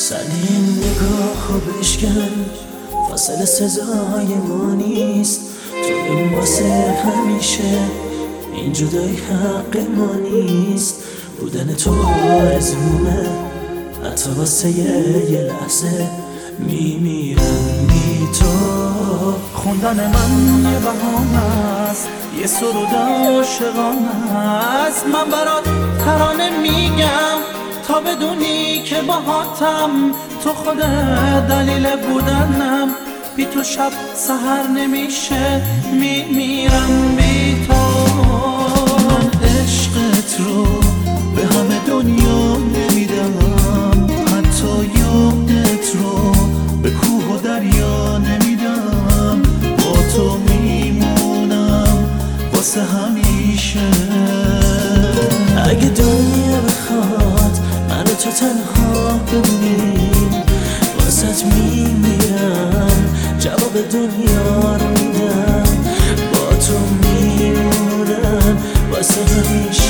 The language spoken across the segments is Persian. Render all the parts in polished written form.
سری این نگاه بشکن، فاصله سزای ما نیست. تو بمون واسه همیشه، این جدایی حق ما نیست. بودن تو آرزومه، حتی واسه یه لحظه میمیرم بی تو. خوندن من یه بهانه است، یه سرود عاشقانه است. من برات ترانه میگم تا بدونی که باهاتم. تو خودت دلیل بودنم، بی تو شب سحر نمیشه، میمیرم بی تو. من عشقت رو به همه دنیا نمیدم، حتی یادت رو به کوه و دریا نمیدم. با تو میمونم واسه همیشه. اگه دنیا بخواد من و تو تنها بمونیم، واسه میمیرم، جواب دنیا رو میدم. با تو میمونم واسه همیشه.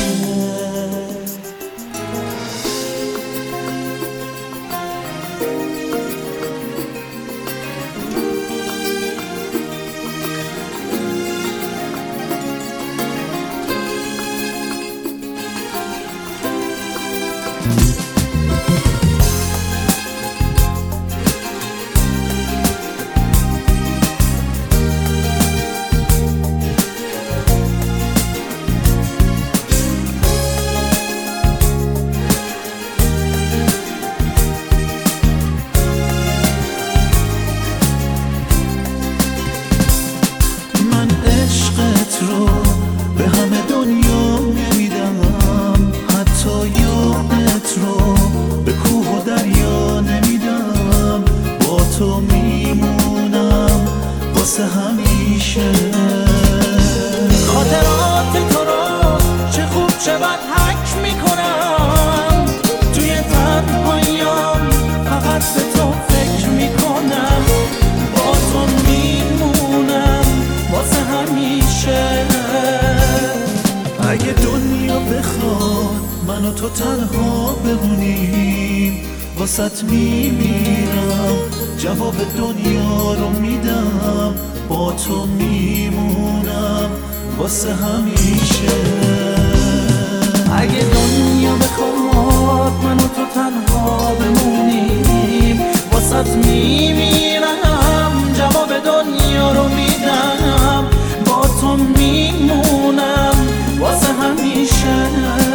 رو به همه دنیا نمیدم، حتی یادت رو به کوه و دریا نمیدم. با تو میمونم واسه همیشه. خاطرات تو رو چه خوب چه بد حک میکنم، توی تنهاییام فقط به تو فکر میکنم. با تو میمونم واسه همیشه. اگه دنیا بخواد من و تو تنها بمونیم، واسط میمیرم، جواب دنیا رو میدم. با تو میمونم واسه همیشه. اگه دنیا بخواد من و تو تنها بمونیم، واسط میمیرم، جواب دنیا رو میدم. با تو میمونم واسه همیشه.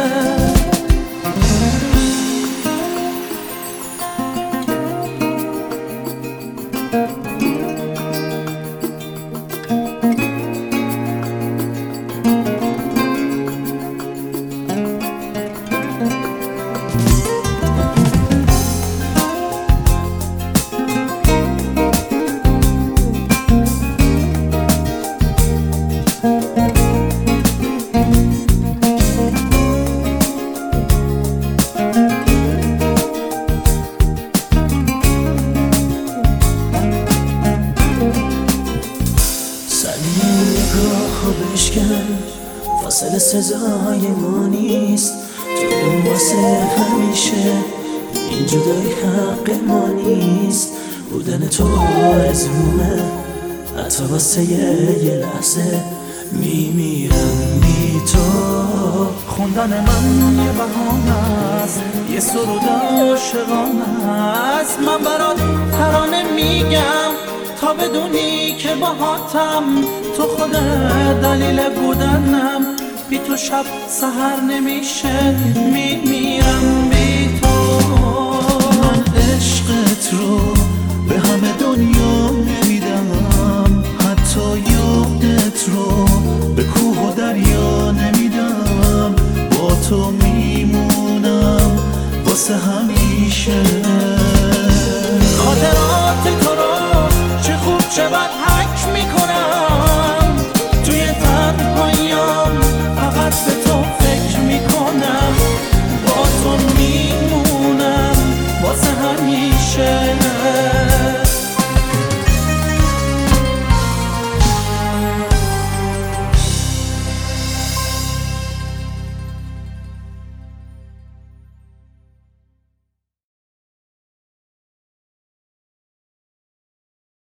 بشکن، فاصله سزای ما نیست. تو بمون واسه همیشه، این جدایی حق ما نیست. بودن تو آرزومه، حتی واسه یه لحظه میمیرم بی تو. خوندن من یه بهانه است، یه سرود عاشقانه است. من برات ترانه میگم تا بدونی که باهاتم. تو خودت دلیل بودنم، بی تو شب سحر نمیشه، میمیرم بی تو. من عشقت رو